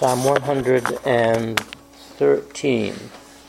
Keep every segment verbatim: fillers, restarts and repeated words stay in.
Psalm one hundred thirteen.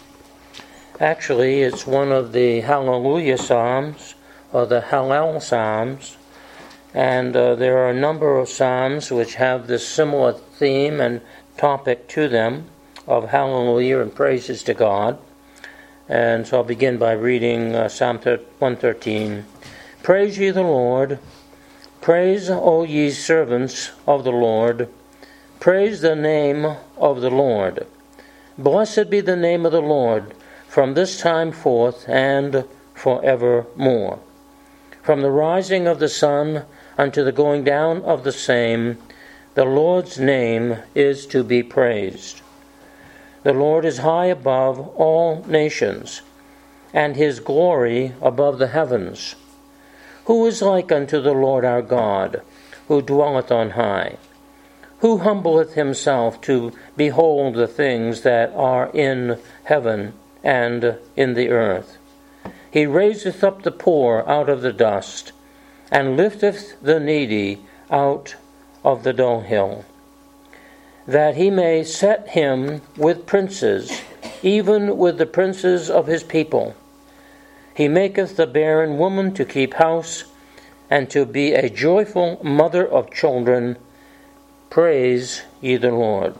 Actually, it's one of the Hallelujah Psalms, or the Hallel Psalms, and uh, there are a number of Psalms which have this similar theme and topic to them of hallelujah and praises to God. And so I'll begin by reading uh, Psalm one thirteen. Praise ye the Lord. Praise, O ye servants of the Lord. Praise the name of the Lord. Blessed be the name of the Lord from this time forth and forevermore. From the rising of the sun unto the going down of the same, the Lord's name is to be praised. The Lord is high above all nations, and his glory above the heavens. Who is like unto the Lord our God, who dwelleth on high? Who humbleth himself to behold the things that are in heaven and in the earth? He raiseth up the poor out of the dust, and lifteth the needy out of the dunghill, that he may set him with princes, even with the princes of his people. He maketh the barren woman to keep house, and to be a joyful mother of children. Praise ye the Lord.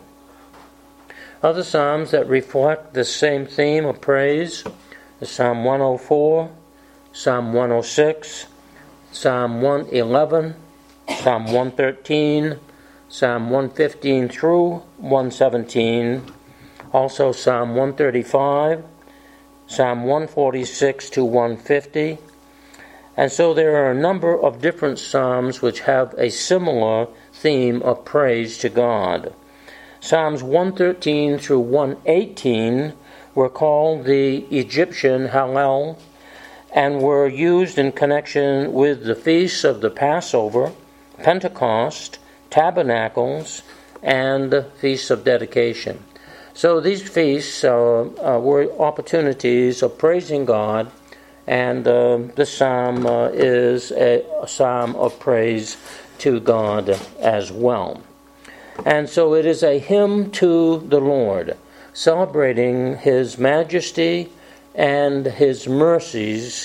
Other psalms that reflect the same theme of praise is Psalm one oh four, Psalm one oh six, Psalm one eleven, Psalm one thirteen, Psalm one fifteen through one seventeen, also Psalm one thirty-five, Psalm one forty-six to one fifty. And so there are a number of different psalms which have a similar theme of praise to God. Psalms one thirteen through one eighteen were called the Egyptian Hallel and were used in connection with the feasts of the Passover, Pentecost, Tabernacles, and Feasts of Dedication. So these feasts uh, uh, were opportunities of praising God, and uh, the psalm uh, is a, a psalm of praise to God as well. And so it is a hymn to the Lord, celebrating his majesty and his mercies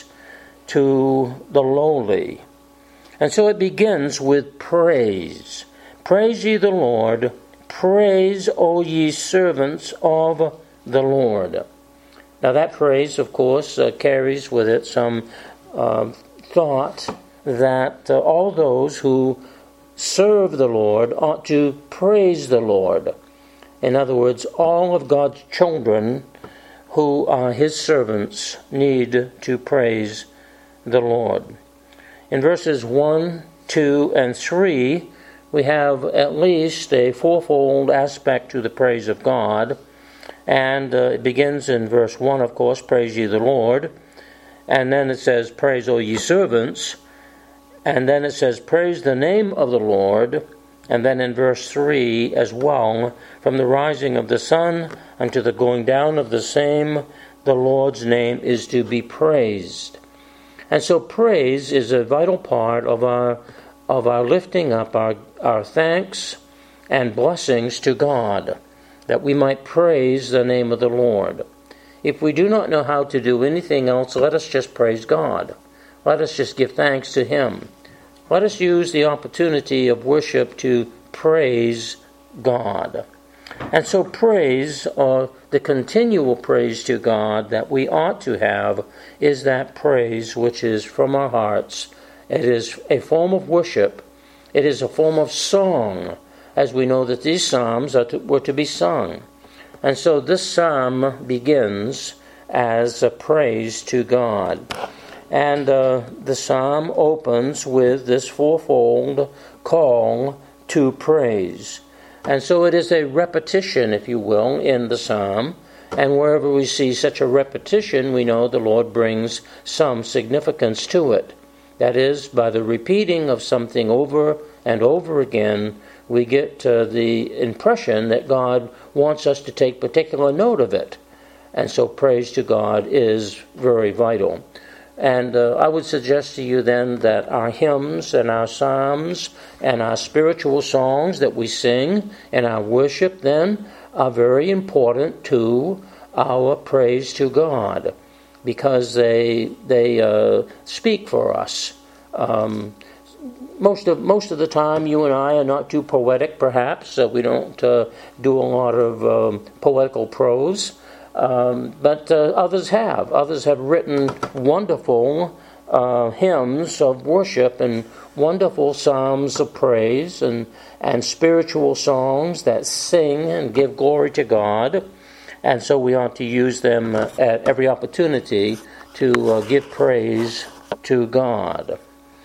to the lowly. And so it begins with praise. Praise ye the Lord. Praise, O ye servants of the Lord. Now that phrase, of course, uh, carries with it some uh, thought that uh, all those who serve the Lord ought to praise the Lord. In other words, all of God's children who are his servants need to praise the Lord. In verses one, two, and three, we have at least a fourfold aspect to the praise of God. And uh, it begins in verse one, of course, praise ye the Lord. And then it says, praise, O ye servants. And then it says, praise the name of the Lord. And then in verse three as well, from the rising of the sun unto the going down of the same, the Lord's name is to be praised. And so praise is a vital part of our of our lifting up our, our thanks and blessings to God, that we might praise the name of the Lord. If we do not know how to do anything else, let us just praise God. Let us just give thanks to him. Let us use the opportunity of worship to praise God. And so praise, or the continual praise to God that we ought to have, is that praise which is from our hearts. It is a form of worship. It is a form of song, as we know that these psalms are to, were to be sung. And so this psalm begins as a praise to God. And uh, the psalm opens with this fourfold call to praise. And so it is a repetition, if you will, in the psalm. And wherever we see such a repetition, we know the Lord brings some significance to it. That is, by the repeating of something over and over again, we get uh, the impression that God wants us to take particular note of it. And so praise to God is very vital. And uh, I would suggest to you then that our hymns and our psalms and our spiritual songs that we sing and our worship then are very important to our praise to God, because they they uh, speak for us. Um, most of most of the time, you and I are not too poetic, perhaps. So we don't uh, do a lot of um, poetical prose, um, but uh, others have. Others have written wonderful uh, hymns of worship and wonderful psalms of praise and and spiritual songs that sing and give glory to God. And so we ought to use them uh, at every opportunity to uh, give praise to God.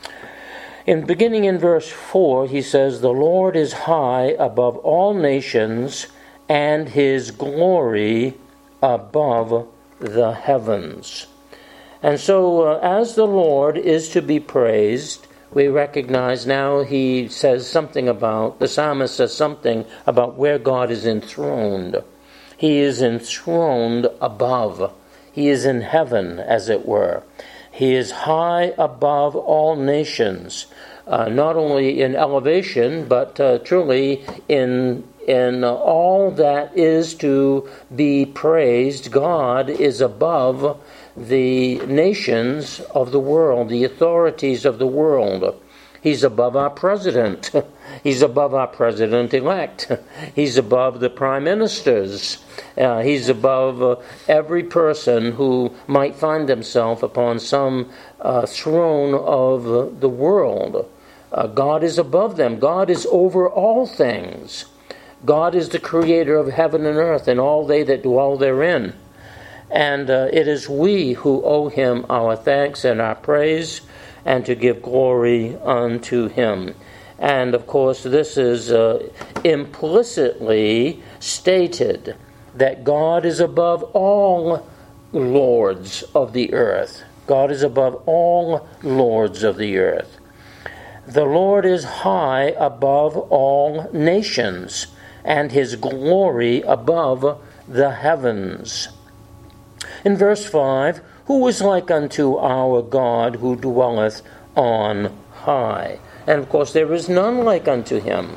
In beginning in verse four, he says, "The Lord is high above all nations, and his glory above the heavens." And so uh, as the Lord is to be praised, we recognize now he says something about, the psalmist says something about where God is enthroned. He is enthroned above. He is in heaven, as it were. He is high above all nations, uh, not only in elevation, but uh, truly in in uh, all that is to be praised. God is above the nations of the world, the authorities of the world. He's above our president. He's above our president-elect. He's above the prime ministers. Uh, he's above uh, every person who might find himself upon some uh, throne of uh, the world. Uh, God is above them. God is over all things. God is the creator of heaven and earth and all they that dwell therein. And uh, it is we who owe him our thanks and our praise, and to give glory unto him. And of course, this is uh, implicitly stated that God is above all lords of the earth. God is above all lords of the earth. The Lord is high above all nations, and his glory above the heavens. In verse five, "Who is like unto our God, who dwelleth on high?" And of course, there is none like unto him.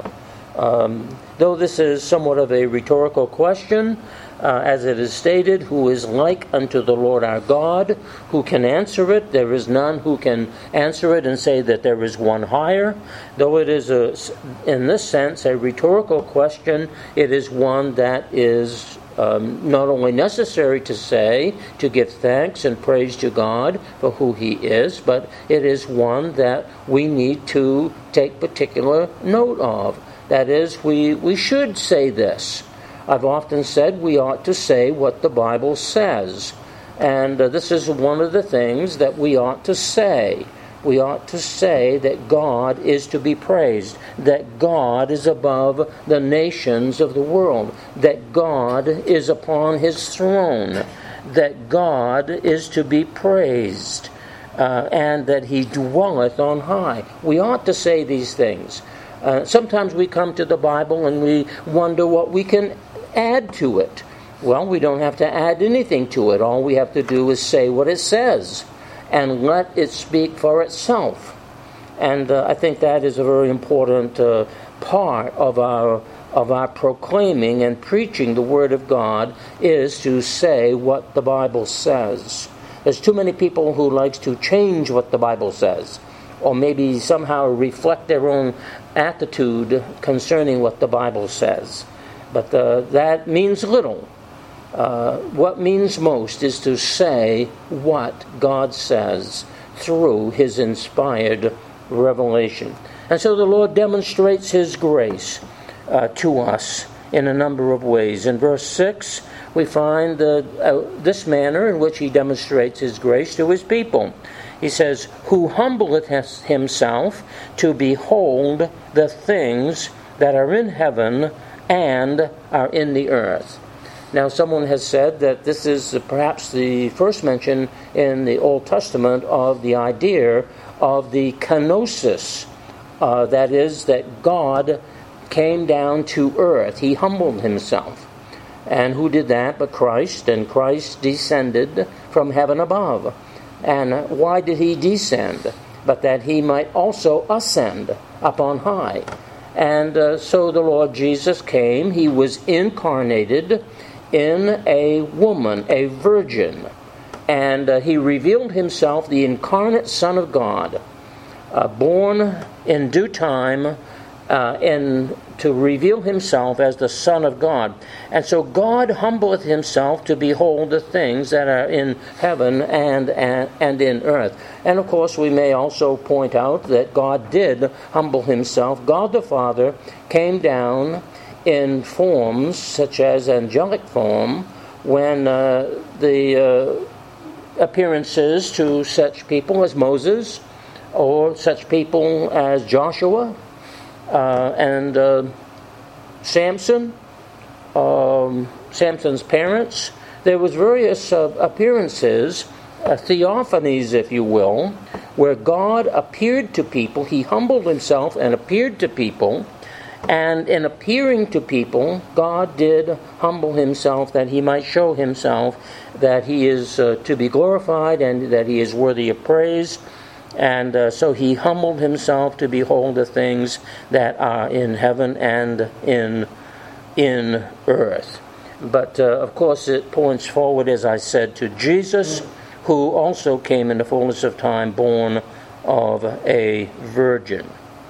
Um, though this is somewhat of a rhetorical question, uh, as it is stated, who is like unto the Lord our God? Who can answer it? There is none who can answer it and say that there is one higher. Though it is, a, in this sense, a rhetorical question, it is one that is Um, not only necessary to say, to give thanks and praise to God for who he is, but it is one that we need to take particular note of. That is, we, we should say this. I've often said we ought to say what the Bible says. And uh, this is one of the things that we ought to say. We ought to say that God is to be praised, that God is above the nations of the world, that God is upon his throne, that God is to be praised, uh, and that he dwelleth on high. We ought to say these things. Uh, sometimes we come to the Bible and we wonder what we can add to it. Well, we don't have to add anything to it. All we have to do is say what it says, and let it speak for itself. And uh, I think that is a very important uh, part of our of our proclaiming and preaching the Word of God, is to say what the Bible says. There's too many people who likes to change what the Bible says, or maybe somehow reflect their own attitude concerning what the Bible says. But uh, that means little. Uh, what means most is to say what God says through his inspired revelation. And so the Lord demonstrates his grace uh, to us in a number of ways. In verse six, we find uh, uh, this manner in which he demonstrates his grace to his people. He says, "Who humbleth himself to behold the things that are in heaven and are in the earth." Now, someone has said that this is perhaps the first mention in the Old Testament of the idea of the kenosis. Uh, that is, that God came down to earth. He humbled himself. And who did that but Christ? And Christ descended from heaven above. And why did he descend? But that he might also ascend up on high. And uh, so the Lord Jesus came. He was incarnated in a woman, a virgin. And uh, he revealed himself, the incarnate Son of God, uh, born in due time, uh, in, to reveal himself as the Son of God. And so God humbleth himself to behold the things that are in heaven and, and, and in earth. And of course we may also point out that God did humble himself. God the Father came down in forms such as angelic form when uh, the uh, appearances to such people as Moses or such people as Joshua uh, and uh, Samson, um, Samson's parents. There was various uh, appearances, uh, theophanies, if you will, where God appeared to people. He humbled himself and appeared to people. And in appearing to people, God did humble himself that he might show himself that he is uh, to be glorified and that he is worthy of praise. And uh, so he humbled himself to behold the things that are in heaven and in in earth. But, uh, of course, it points forward, as I said, to Jesus, who also came in the fullness of time, born of a virgin.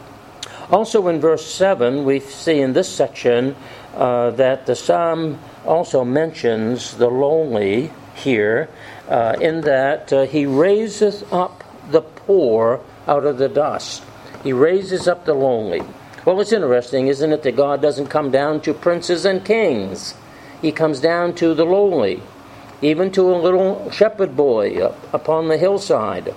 Also in verse seven, we see in this section uh, that the psalm also mentions the lowly here, uh, in that uh, he raiseth up the poor out of the dust. He raises up the lowly. Well, it's interesting, isn't it, that God doesn't come down to princes and kings. He comes down to the lowly, even to a little shepherd boy up upon the hillside,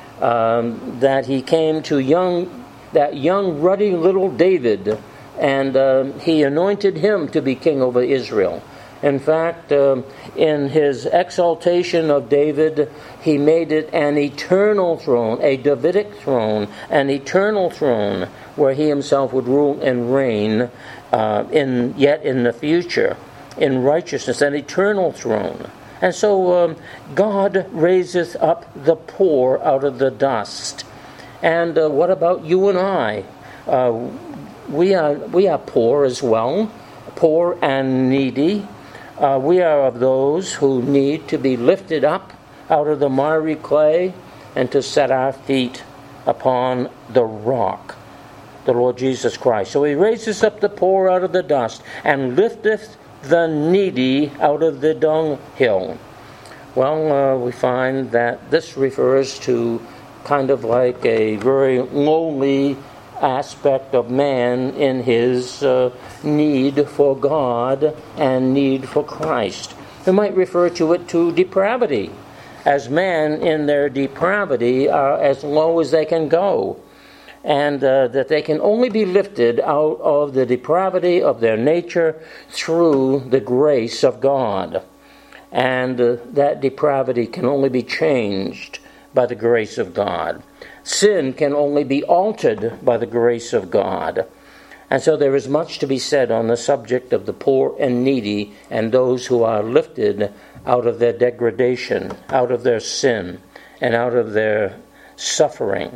um, that he came to young, that young ruddy little David, and uh, he anointed him to be king over Israel. In fact, um, in his exaltation of David, he made it an eternal throne, a Davidic throne, an eternal throne, where he himself would rule and reign uh, in yet in the future, in righteousness, an eternal throne. And so um, God raiseth up the poor out of the dust. And uh, what about you and I? Uh, we are we are poor as well, poor and needy. Uh, we are of those who need to be lifted up out of the miry clay and to set our feet upon the rock, the Lord Jesus Christ. So he raises up the poor out of the dust and lifteth the needy out of the dunghill. Well, uh, we find that this refers to kind of like a very lowly aspect of man in his uh, need for God and need for Christ. We might refer to it to depravity, as men in their depravity are as low as they can go, and uh, that they can only be lifted out of the depravity of their nature through the grace of God. And uh, that depravity can only be changed by the grace of God. Sin can only be altered by the grace of God. And so there is much to be said on the subject of the poor and needy and those who are lifted out of their degradation, out of their sin, and out of their suffering.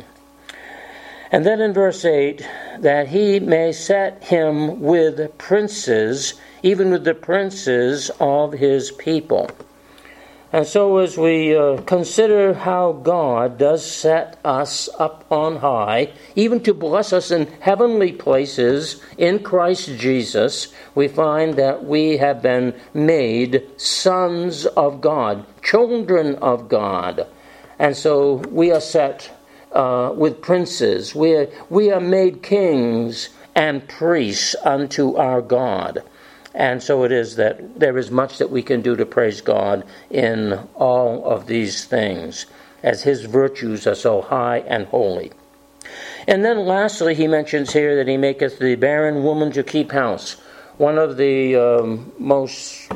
And then in verse eight, that he may set him with princes, even with the princes of his people. And so as we uh, consider how God does set us up on high, even to bless us in heavenly places in Christ Jesus, we find that we have been made sons of God, children of God. And so we are set uh, with princes. We are, we are made kings and priests unto our God. And so it is that there is much that we can do to praise God in all of these things, as his virtues are so high and holy. And then lastly, he mentions here that he maketh the barren woman to keep house. One of the um, most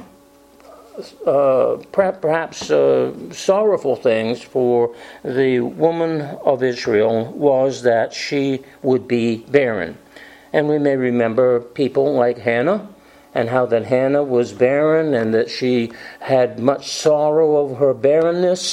uh, perhaps uh, sorrowful things for the woman of Israel was that she would be barren. And we may remember people like Hannah, and how that Hannah was barren and that she had much sorrow over her barrenness.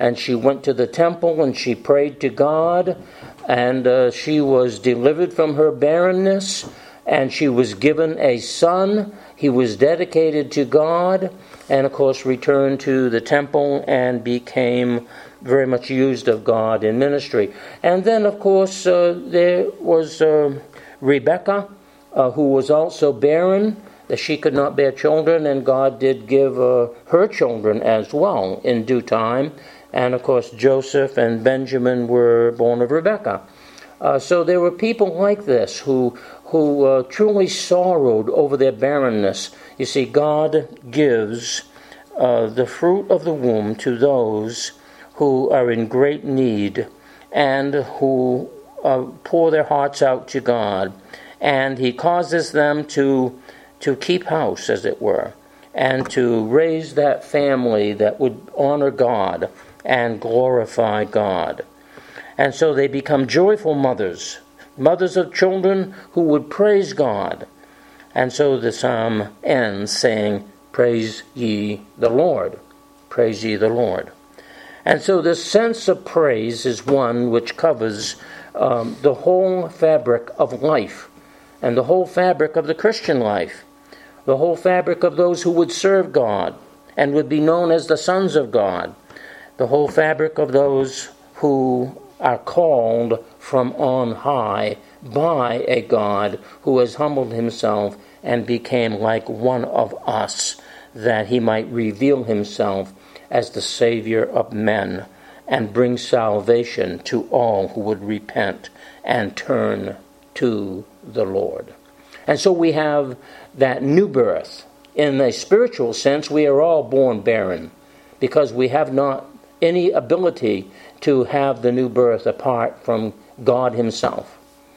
and she went to the temple and she prayed to God, and uh, she was delivered from her barrenness, and she was given a son. He was dedicated to God, and of course returned to the temple and became very much used of God in ministry. And then, of course, uh, there was uh, Rebecca, uh, who was also barren, that she could not bear children, and God did give uh, her children as well in due time. And, of course, Joseph and Benjamin were born of Rebecca. Uh, so there were people like this who who uh, truly sorrowed over their barrenness. You see, God gives uh, the fruit of the womb to those who are in great need and who uh, pour their hearts out to God. And He causes them to to keep house, as it were, and to raise that family that would honor God and glorify God. And so they become joyful mothers, mothers of children who would praise God. And so the psalm ends saying, "Praise ye the Lord, praise ye the Lord." And so this sense of praise is one which covers um, the whole fabric of life, and the whole fabric of the Christian life, the whole fabric of those who would serve God and would be known as the sons of God, the whole fabric of those who are called from on high by a God who has humbled himself and became like one of us, that he might reveal himself as the Savior of men and bring salvation to all who would repent and turn to the Lord. And so we have that new birth. In a spiritual sense, we are all born barren because we have not any ability to have the new birth apart from God himself.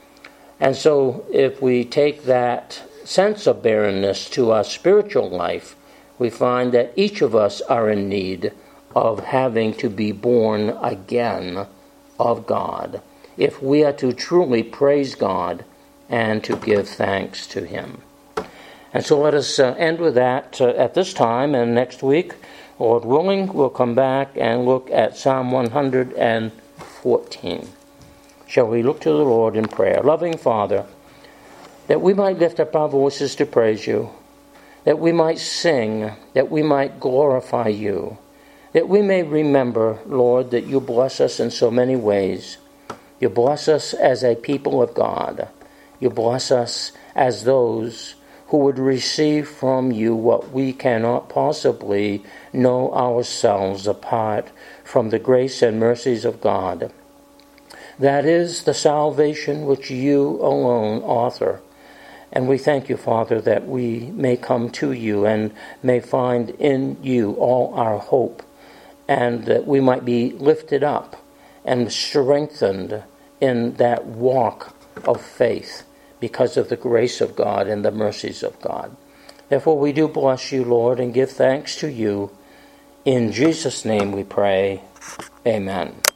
And so if we take that sense of barrenness to our spiritual life, we find that each of us are in need of having to be born again of God, if we are to truly praise God and to give thanks to him. And so let us uh, end with that uh, at this time, and next week, Lord willing, we'll come back and look at Psalm one hundred fourteen. Shall we look to the Lord in prayer? Loving Father, that we might lift up our voices to praise you, that we might sing, that we might glorify you, that we may remember, Lord, that you bless us in so many ways. You bless us as a people of God. You bless us as those who would receive from you what we cannot possibly know ourselves apart from the grace and mercies of God. That is the salvation which you alone author. And we thank you, Father, that we may come to you and may find in you all our hope, and that we might be lifted up and strengthened in that walk of faith because of the grace of God and the mercies of God. Therefore we do bless you, Lord, and give thanks to you. In Jesus' name we pray. Amen.